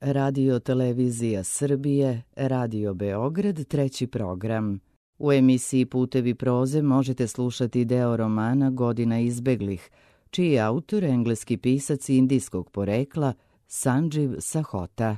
Radio Televizija Srbije, Radio Beograd, treći program. U emisiji Putevi proze možete slušati deo romana Godina izbeglih, čiji je autor engleski pisac indijskog porekla Sanđiv Sahota.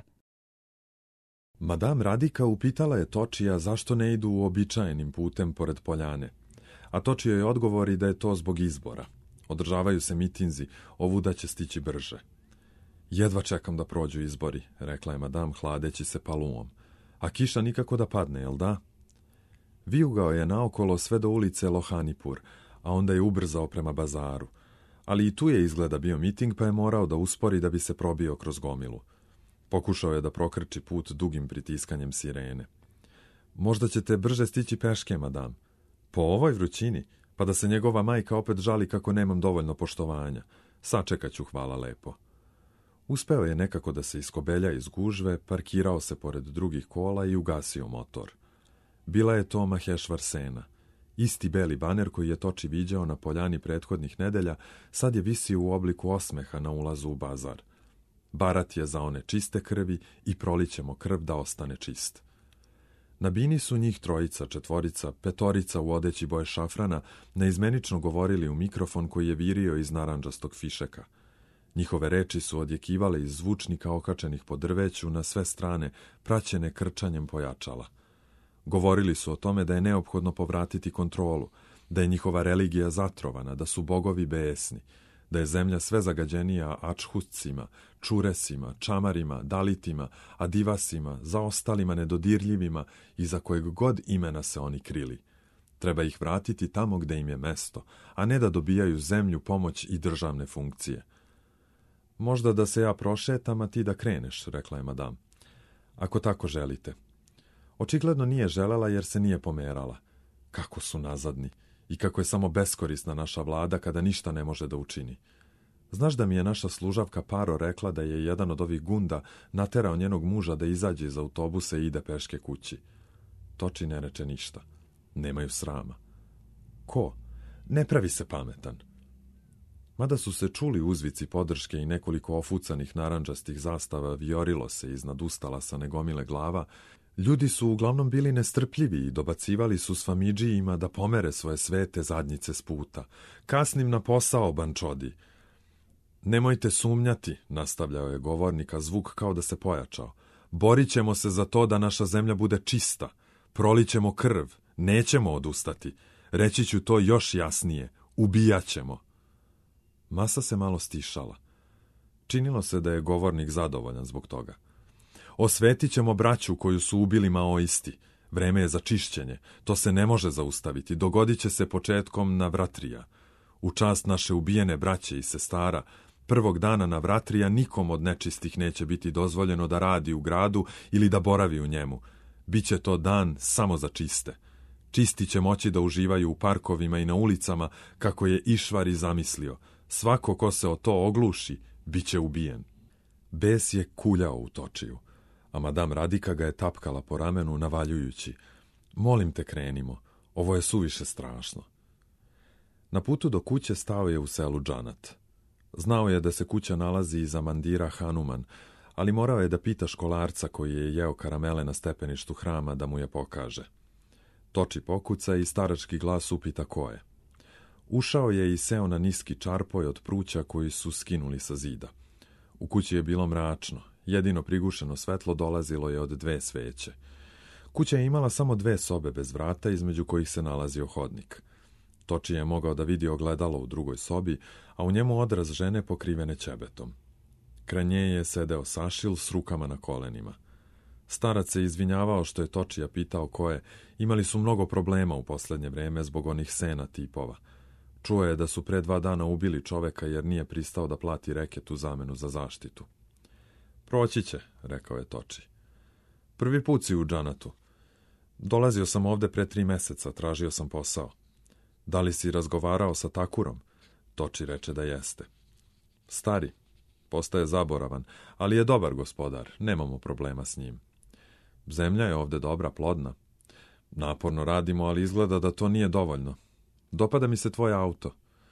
Madam Radika upitala je Točija zašto ne idu uobičajenim putem pored poljane, a Točio je odgovori da je to zbog izbora. Održavaju se mitinzi, ovuda će stići brže. Jedva čekam da prođu izbori, rekla je madam hladeći se palumom. A kiša nikako da padne, jel da? Vijugao je naokolo sve do ulice Lohanipur, a onda je ubrzao prema bazaru. Ali i tu je izgleda bio miting, pa je morao da uspori da bi se probio kroz gomilu. Pokušao je da prokrči put dugim pritiskanjem sirene. Možda ćete brže stići peške, madam. Po ovoj vrućini, pa da se njegova majka opet žali kako nemam dovoljno poštovanja. Sačekat ću, hvala lepo. Uspeo je nekako da se iskobelja iz gužve, parkirao se pored drugih kola i ugasio motor. Bila je to Mahešvar Sena. Isti beli baner koji je Toči viđao na poljani prethodnih nedelja, sad je visio u obliku osmeha na ulazu u bazar. Barat je za one čiste krvi i prolićemo krv da ostane čist. Na bini su njih trojica, četvorica, petorica u odeći boje šafrana neizmenično govorili u mikrofon koji je virio iz narandžastog fišeka. Njihove reči su odjekivale iz zvučnika okačenih po drveću na sve strane, praćene krčanjem pojačala. Govorili su o tome da je neophodno povratiti kontrolu, da je njihova religija zatrovana, da su bogovi besni, da je zemlja sve zagađenija ačhuscima, čuresima, čamarima, dalitima, adivasima, zaostalima nedodirljivima i za kojeg god imena se oni krili. Treba ih vratiti tamo gde im je mesto, a ne da dobijaju zemlju, pomoć i državne funkcije. Možda da se ja prošetam, a ti da kreneš, rekla je madam. Ako tako želite. Očigledno nije želela jer se nije pomerala. Kako su nazadni i kako je samo beskorisna naša vlada kada ništa ne može da učini. Znaš da mi je naša služavka Paro rekla da je jedan od ovih gunda naterao njenog muža da izađe iz autobusa i ide peške kući. Toči ne reče ništa. Nemaju srama. Ko? Ne pravi se pametan. Mada su se čuli uzvici podrške i nekoliko ofucanih narandžastih zastava vijorilo se iznad ustalasane gomile glava, ljudi su uglavnom bili nestrpljivi i dobacivali su s famidžijima da pomere svoje svete zadnjice s puta. Kasnim na posao, bančodi. Nemojte sumnjati, nastavljao je govornik, a zvuk kao da se pojačao. Borit ćemo se za to da naša zemlja bude čista. Prolićemo krv, nećemo odustati. Reći ću to još jasnije, ubijat ćemo. Masa se malo stišala. Činilo se da je govornik zadovoljan zbog toga. Osvetit ćemo braću koju su ubili maoisti. Vreme je za čišćenje. To se ne može zaustaviti. Dogodit će se početkom Navratrija. U čast naše ubijene braće i sestara, prvog dana Navratrija nikom od nečistih neće biti dozvoljeno da radi u gradu ili da boravi u njemu. Biće to dan samo za čiste. Čisti će moći da uživaju u parkovima i na ulicama kako je Išvar i zamislio. Svako ko se o to ogluši, bit će ubijen. Bes je kuljao u Točiju, a madam Radika ga je tapkala po ramenu navaljujući. Molim te, krenimo, ovo je suviše strašno. Na putu do kuće stao je u selu Džanat. Znao je da se kuća nalazi iza mandira Hanuman, ali morao je da pita školarca koji je jeo karamele na stepeništu hrama da mu je pokaže. Toči pokuca i starački glas upita ko je. Ušao je i seo na niski čarpoj od pruća koji su skinuli sa zida. U kući je bilo mračno, jedino prigušeno svetlo dolazilo je od 2 sveće. Kuća je imala samo 2 sobe bez vrata između kojih se nalazio hodnik. Toči je mogao da vidi ogledalo u drugoj sobi, a u njemu odraz žene pokrivene ćebetom. Kraj nje je sedeo Sašil s rukama na kolenima. Starac se izvinjavao što je Točija pitao ko je. Imali su mnogo problema u poslednje vreme zbog onih Sena tipova. Čuo je da su pre 2 dana ubili čoveka jer nije pristao da plati reket u zamenu za zaštitu. Proći će, rekao je Toči. Prvi put si u Džanatu. Dolazio sam ovde pre 3 meseca, tražio sam posao. Da li si razgovarao sa Takurom? Toči reče da jeste. Stari, postaje zaboravan, ali je dobar gospodar, nemamo problema s njim. Zemlja je ovde dobra, plodna. Naporno radimo, ali izgleda da to nije dovoljno. Dopada mi se tvoj auto.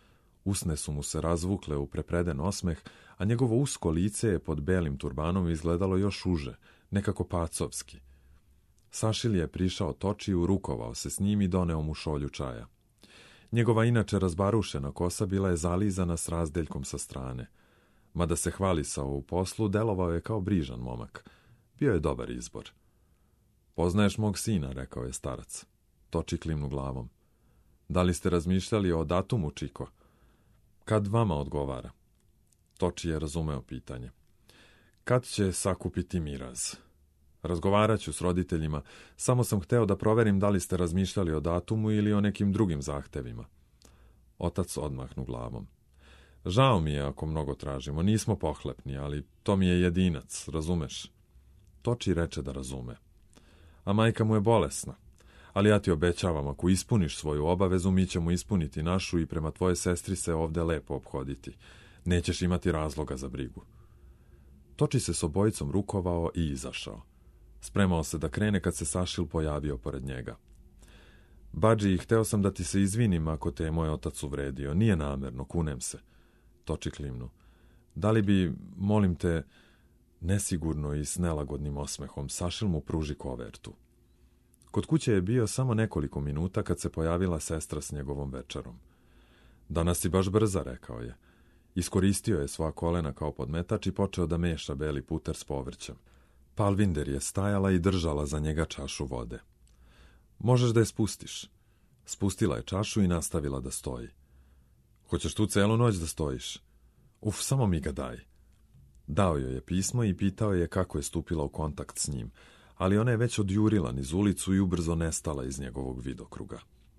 Usne su mu se razvukle u prepreden osmeh, a njegovo usko lice je pod belim turbanom izgledalo još uže, nekako pacovski. Sašil je prišao Točiju, rukovao se s njim i doneo mu šolju čaja. Njegova inače razbarušena kosa bila je zalizana s razdeljkom sa strane. Mada se hvalisao u poslu, delovao je kao brižan momak. Bio je dobar izbor. Poznaješ mog sina, rekao je starac. Toči klimnu glavom. Da li ste razmišljali o datumu, Čiko? Kad vama odgovara? Toči je razumeo pitanje. Kad će sakupiti miraz? Razgovarat ću s roditeljima, samo sam hteo da proverim da li ste razmišljali o datumu ili o nekim drugim zahtevima. Otac odmahnu glavom. Žao mi je ako mnogo tražimo, nismo pohlepni, ali to mi je jedinac, razumeš? Toči reče da razume. A majka mu je bolesna. Ali ja ti obećavam, ako ispuniš svoju obavezu, mi ćemo ispuniti našu i prema tvoje sestri se ovde lepo ophoditi. Nećeš imati razloga za brigu. Toči se s obojicom rukovao i izašao. Spremao se da krene kad se Sašil pojavio pored njega. Badži, hteo sam da ti se izvinim ako te je moj otac uvredio. Nije namerno, kunem se. Toči klimnu. Da li bi, molim te, nesigurno i s nelagodnim osmehom, Sašil mu pruži kovertu. Kod kuće je bio samo nekoliko minuta kad se pojavila sestra s njegovom večerom. Danas si baš brza, rekao je. Iskoristio je svoja kolena kao podmetač i počeo da meša beli puter s povrćem. Palvinder je stajala i držala za njega čašu vode. Možeš da je spustiš. Spustila je čašu i nastavila da stoji. Hoćeš tu celu noć da stojiš? Uf, samo mi ga daj. Dao joj je pismo i pitao je kako je stupila u kontakt s njim, ali ona je već odjurila niz ulicu i ubrzo nestala iz njegovog vidokruga.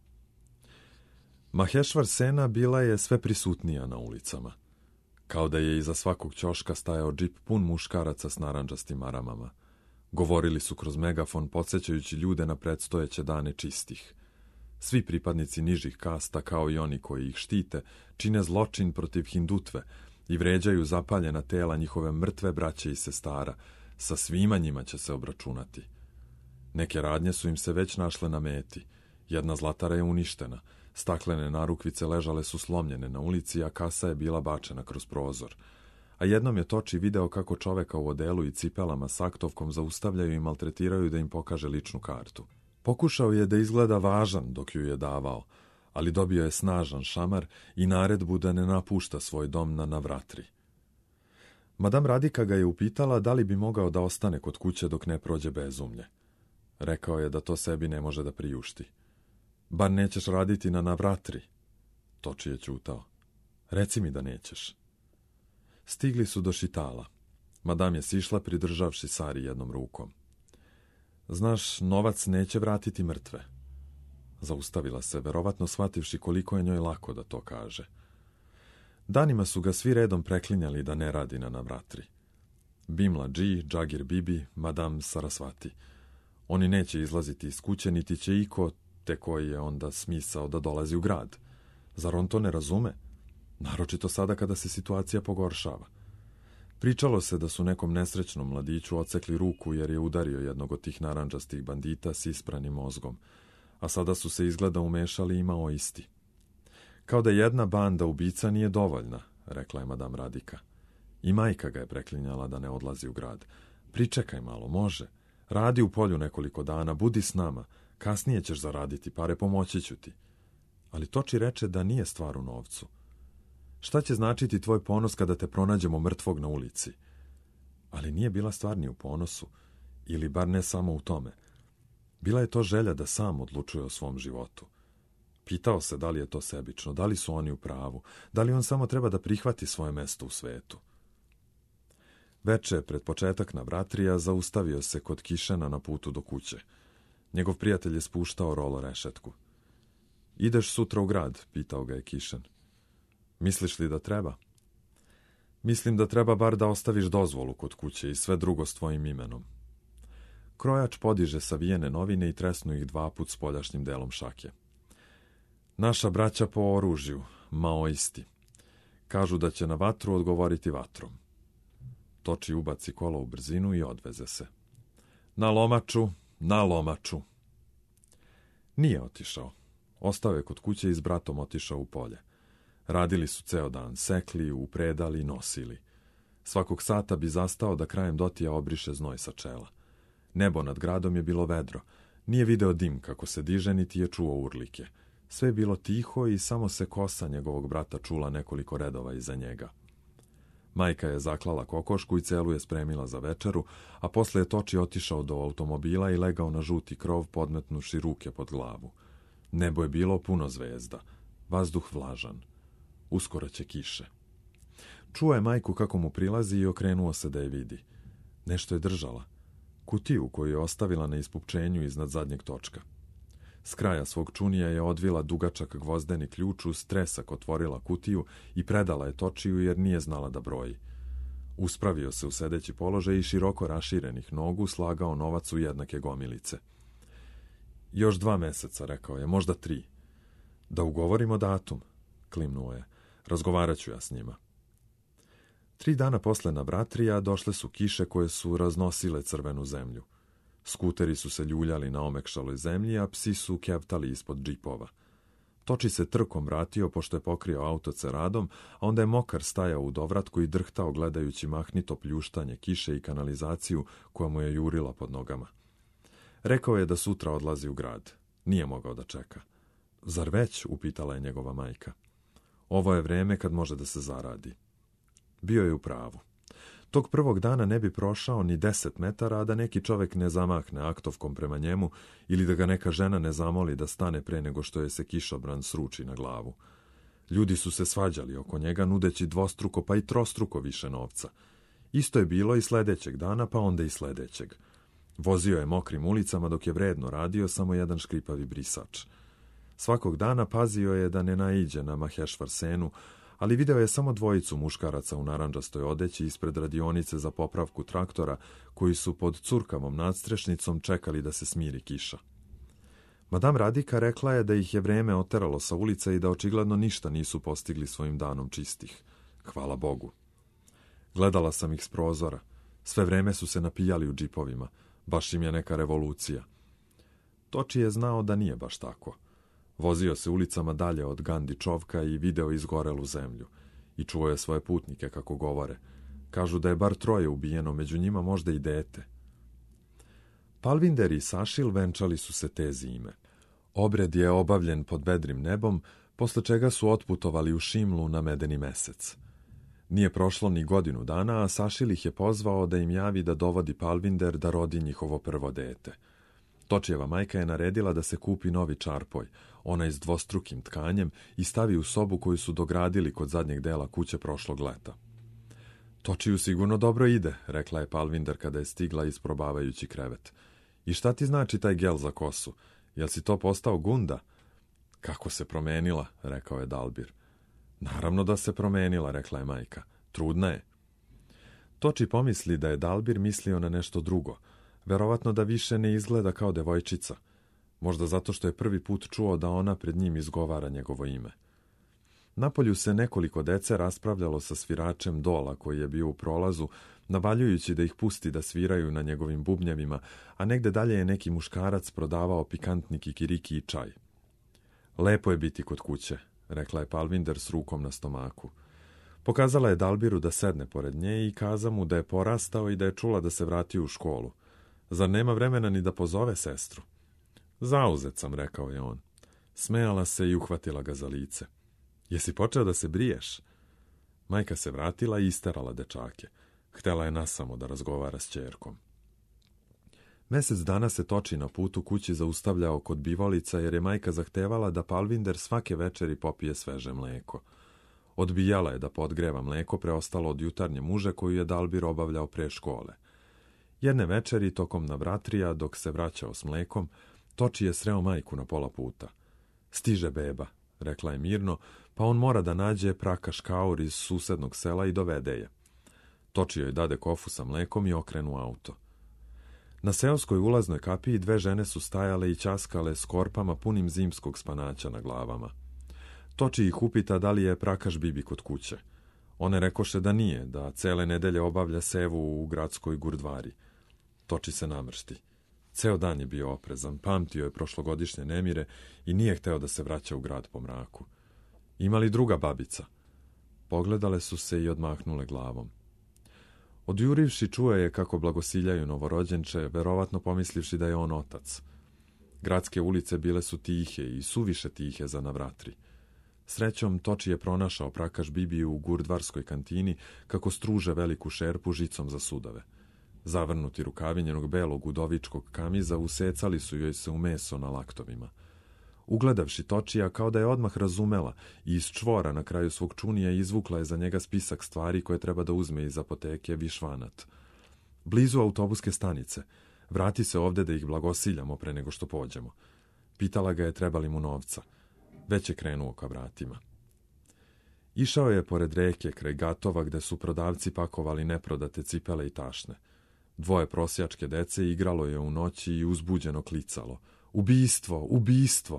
Mahešvar Sena bila je sve prisutnija na ulicama. Kao da je iza svakog ćoška stajao džip pun muškaraca s narandžastim maramama. Govorili su kroz megafon, podsjećajući ljude na predstojeće dane čistih. Svi pripadnici nižih kasta, kao i oni koji ih štite, čine zločin protiv hindutve i vređaju zapaljena tela njihove mrtve braće i sestara. Sa svima njima će se obračunati. Neke radnje su im se već našle na meti. Jedna zlatara je uništena. Staklene narukvice ležale su slomljene na ulici, a kasa je bila bačena kroz prozor. A jednom je Toči video kako čoveka u odelu i cipelama s aktovkom zaustavljaju i maltretiraju da im pokaže ličnu kartu. Pokušao je da izgleda važan dok ju je davao, ali dobio je snažan šamar i naredbu da ne napušta svoj dom na Navratri. Madam Radika ga je upitala da li bi mogao da ostane kod kuće dok ne prođe bezumlje. Rekao je da to sebi ne može da priušti. Bar nećeš raditi na Navratri. Toči je ćutao. Reci mi da nećeš. Stigli su do Šitala. Madam je sišla pridržavši Sari jednom rukom. Znaš, novac neće vratiti mrtve. Zaustavila se, verovatno shvativši koliko je njoj lako da to kaže. Danima su ga svi redom preklinjali da ne radi na Navratri. Bimla Dži, Džagir Bibi, Madam Sarasvati. Oni neće izlaziti iz kuće, niti će iko, te koji je onda smisao da dolazi u grad. Zar on to ne razume? Naročito sada kada se situacija pogoršava. Pričalo se da su nekom nesrećnom mladiću odsekli ruku jer je udario jednog od tih narandžastih bandita s ispranim mozgom, a sada su se izgleda umešali i imao isti. Kao da jedna banda ubica nije dovoljna, rekla je madam Radika. I majka ga je preklinjala da ne odlazi u grad. Pričekaj malo, može. Radi u polju nekoliko dana, budi s nama. Kasnije ćeš zaraditi pare, pomoći ću ti. Ali Toči reče da nije stvar u novcu. Šta će značiti tvoj ponos kada te pronađemo mrtvog na ulici? Ali nije bila stvar ni u ponosu, ili bar ne samo u tome. Bila je to želja da sam odlučuje o svom životu. Pitao se da li je to sebično, da li su oni u pravu, da li on samo treba da prihvati svoje mesto u svetu. Veče, pred početak Navratrija, zaustavio se kod Kišena na putu do kuće. Njegov prijatelj je spuštao rolo rešetku. Ideš sutra u grad, pitao ga je Kišen. Misliš li da treba? Mislim da treba bar da ostaviš dozvolu kod kuće i sve drugo s tvojim imenom. Krojač podiže savijene novine i tresnu ih 2 puta spoljašnjim delom šake. Naša braća po oružju, maoisti. Kažu da će na vatru odgovoriti vatrom. Toči ubaci kola u brzinu i odveze se. Na lomaču, na lomaču. Nije otišao. Ostao je kod kuće i s bratom otišao u polje. Radili su ceo dan, sekli, upredali, nosili. Svakog sata bi zastao da krajem dotija obriše znoj sa čela. Nebo nad gradom je bilo vedro. Nije video dim kako se diže, niti je čuo urlike. Sve je bilo tiho i samo se kosa njegovog brata čula nekoliko redova iza njega. Majka je zaklala kokošku i celu je spremila za večeru, a posle je Toči otišao do automobila i legao na žuti krov podmetnuši ruke pod glavu. Nebo je bilo puno zvezda, vazduh vlažan. Uskoro će kiše. Čuo je majku kako mu prilazi i okrenuo se da je vidi. Nešto je držala. Kutiju koju je ostavila na ispupčenju iznad zadnjeg točka. S kraja svog čunija je odvila dugačak gvozdeni ključ, uz tresak otvorila kutiju i predala je Točiju jer nije znala da broji. Uspravio se u sedeći položaj i široko raširenih nogu slagao novac u jednake gomilice. Još 2 meseca, rekao je, možda 3. Da ugovorimo datum, klimnuo je. Razgovarat ću ja s njima. 3 dana posle Navratrija došle su kiše koje su raznosile crvenu zemlju. Skuteri su se ljuljali na omekšaloj zemlji, a psi su kevtali ispod džipova. Toči se trkom vratio pošto je pokrio auto ceradom, a onda je mokar stajao u dovratku i drhtao gledajući mahnito pljuštanje kiše i kanalizaciju koja mu je jurila pod nogama. Rekao je da sutra odlazi u grad. Nije mogao da čeka. Zar već? Upitala je njegova majka. Ovo je vreme kad može da se zaradi. Bio je u pravu. Tog prvog dana ne bi prošao ni 10 metara, a da neki čovek ne zamahne aktovkom prema njemu ili da ga neka žena ne zamoli da stane pre nego što je se kišobran sruči na glavu. Ljudi su se svađali oko njega, nudeći dvostruko pa i trostruko više novca. Isto je bilo i sledećeg dana, pa onda i sledećeg. Vozio je mokrim ulicama dok je vredno radio samo jedan škripavi brisač. Svakog dana pazio je da ne naiđe na Mahešvarsenu, ali video je samo 2 muškaraca u narandžastoj odeći ispred radionice za popravku traktora, koji su pod curkavom nadstrešnicom čekali da se smiri kiša. Madam Radika rekla je da ih je vreme oteralo sa ulice i da očigledno ništa nisu postigli svojim danom čistih. Hvala Bogu. Gledala sam ih s prozora. Sve vreme su se napijali u džipovima. Baš im je neka revolucija. Toči je znao da nije baš tako. Vozio se ulicama dalje od Gandhi čovka i video izgorelu zemlju. I čuo je svoje putnike kako govore. Kažu da je bar 3 ubijeno, među njima možda i dete. Palvinder i Sašil venčali su se te zime. Obred je obavljen pod vedrim nebom, posle čega su otputovali u Šimlu na medeni mesec. Nije prošlo ni godinu dana, a Sašil ih je pozvao da im javi da dovodi Palvinder da rodi njihovo prvo dete. Točijeva majka je naredila da se kupi novi čarpoj, onaj s dvostrukim tkanjem, i stavi u sobu koju su dogradili kod zadnjeg dela kuće prošlog leta. Točiju sigurno dobro ide, rekla je Palvinder kada je stigla isprobavajući krevet. I šta ti znači taj gel za kosu? Jel si to postao gunda? Kako se promenila, rekao je Dalbir. Naravno da se promenila, rekla je majka. Trudna je. Toči pomisli da je Dalbir mislio na nešto drugo. Verovatno da više ne izgleda kao devojčica. Možda zato što je prvi put čuo da ona pred njim izgovara njegovo ime. Napolju se nekoliko dece raspravljalo sa sviračem Dola koji je bio u prolazu, navaljujući da ih pusti da sviraju na njegovim bubnjevima, a negde dalje je neki muškarac prodavao pikantni kikiriki i čaj. Lepo je biti kod kuće, rekla je Palvinder s rukom na stomaku. Pokazala je Dalbiru da sedne pored nje i kaza mu da je porastao i da je čula da se vratio u školu. Zar nema vremena ni da pozove sestru? Zauzet sam, rekao je on. Smejala se i uhvatila ga za lice. Jesi počeo da se briješ? Majka se vratila i isterala dečake. Htela je nasamo da razgovara s ćerkom. Mesec dana se Toči na putu kući zaustavljao kod bivolica jer je majka zahtevala da Palvinder svake večeri popije sveže mleko. Odbijala je da podgreva mleko preostalo od jutarnje muže koju je Dalbir obavljao pre škole. Jedne večeri, tokom Navratrija, dok se vraćao s mlekom, Toči je sreo majku na pola puta. Stiže beba, rekla je mirno, pa on mora da nađe Prakaš Kaur iz susednog sela i dovede je. Toči joj dade kofu sa mlekom i okrenu auto. Na seoskoj ulaznoj kapiji 2 žene su stajale i ćaskale s korpama punim zimskog spanaća na glavama. Toči ih upita da li je Prakaš bibi kod kuće. One rekoše da nije, da cele nedelje obavlja sevu u gradskoj gurdvari. Toči se namršti. Ceo dan je bio oprezan, pamtio je prošlogodišnje nemire i nije hteo da se vraća u grad po mraku. Ima li druga babica? Pogledale su se i odmahnule glavom. Odjurivši čuo je kako blagosiljaju novorođenče, verovatno pomislivši da je on otac. Gradske ulice bile su tihe i suviše tihe za navratri. Srećom, Toči je pronašao prakaš Bibiju u gurdvarskoj kantini kako struže veliku šerpu žicom za sudove. Zavrnuti rukavi njenog belog udovičkog kamiza usecali su joj se u meso na laktovima. Ugledavši Točija, kao da je odmah razumela i iz čvora na kraju svog čunija izvukla je za njega spisak stvari koje treba da uzme iz apoteke Višvanat. Blizu autobuske stanice. Vrati se ovde da ih blagosiljamo pre nego što pođemo. Pitala ga je treba li mu novca. Već je krenuo ka vratima. Išao je pored reke kraj Gatova gde su prodavci pakovali neprodate cipele i tašne. Dvoje prosjačke dece igralo je u noći i uzbuđeno klicalo. Ubistvo! Ubistvo!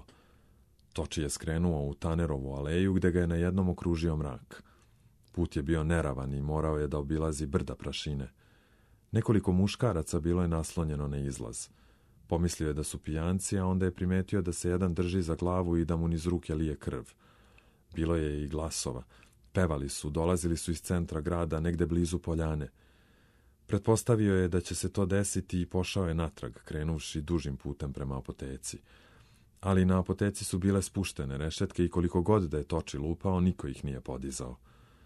Toči je skrenuo u Tanerovu aleju gde ga je na jednom okružio mrak. Put je bio neravan i morao je da obilazi brda prašine. Nekoliko muškaraca bilo je naslonjeno na izlaz. Pomislio je da su pijanci, a onda je primetio da se jedan drži za glavu i da mu niz ruke lije krv. Bilo je i glasova. Pevali su, dolazili su iz centra grada, negde blizu poljane. Pretpostavio je da će se to desiti i pošao je natrag, krenuvši dužim putem prema apoteci. Ali na apoteci su bile spuštene rešetke i koliko god da je Toči lupao, niko ih nije podizao.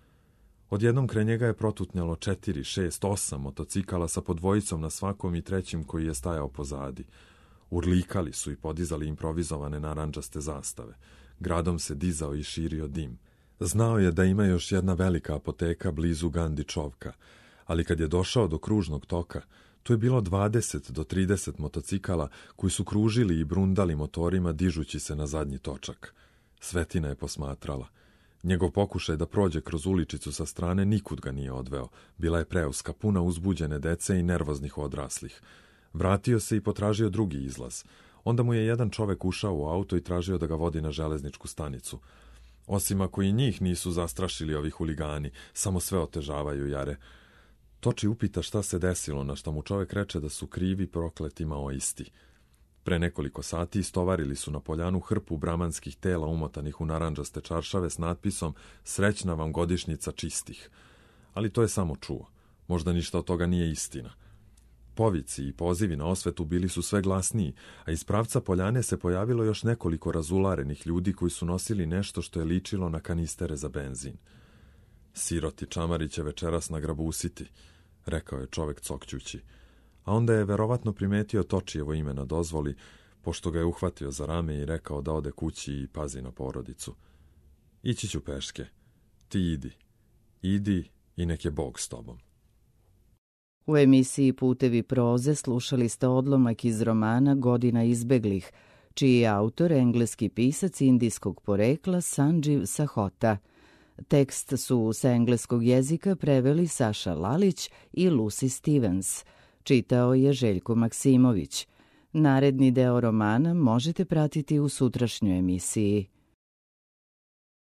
Odjednom kraj njega je protutnjalo 4, 6, 8 motocikala sa po dvojicom na svakom i trećim koji je stajao pozadi. Urlikali su i podizali improvizovane narandžaste zastave. Gradom se dizao i širio dim. Znao je da ima još jedna velika apoteka blizu Gandičovka, ali kad je došao do kružnog toka, tu je bilo 20 do 30 motocikala koji su kružili i brundali motorima dižući se na zadnji točak. Svetina je posmatrala. Njegov pokušaj da prođe kroz uličicu sa strane nikud ga nije odveo. Bila je preuska, puna uzbuđene dece i nervoznih odraslih. Vratio se i potražio drugi izlaz. Onda mu je jedan čovek ušao u auto i tražio da ga vodi na železničku stanicu. Osim ako i njih nisu zastrašili ovi huligani, samo sve otežavaju jare. Toči upita šta se desilo, na što mu čovek reče da su krivi prokleti maoisti. Pre nekoliko sati istovarili su na poljanu hrpu bramanskih tela umotanih u narandžaste čaršave s natpisom Srećna vam godišnjica čistih. Ali to je samo čuo. Možda ništa od toga nije istina. Povici i pozivi na osvetu bili su sve glasniji, a iz pravca poljane se pojavilo još nekoliko razularenih ljudi koji su nosili nešto što je ličilo na kanistere za benzin. Siroti čamari će večeras nagrabusiti, rekao je čovek cokćući. A onda je verovatno primetio Točijevo ime na dozvoli, pošto ga je uhvatio za rame i rekao da ode kući i pazi na porodicu. Ići ću peške. Ti idi. Idi i nek je Bog s tobom. U emisiji Putevi proze slušali ste odlomak iz romana Godina izbeglih, čiji je autor engleski pisac indijskog porekla Sanđiv Sahota. Tekst su sa engleskog jezika preveli Saša Lalić i Lucy Stevens. Čitao je Željko Maksimović. Naredni deo romana možete pratiti u sutrašnjoj emisiji.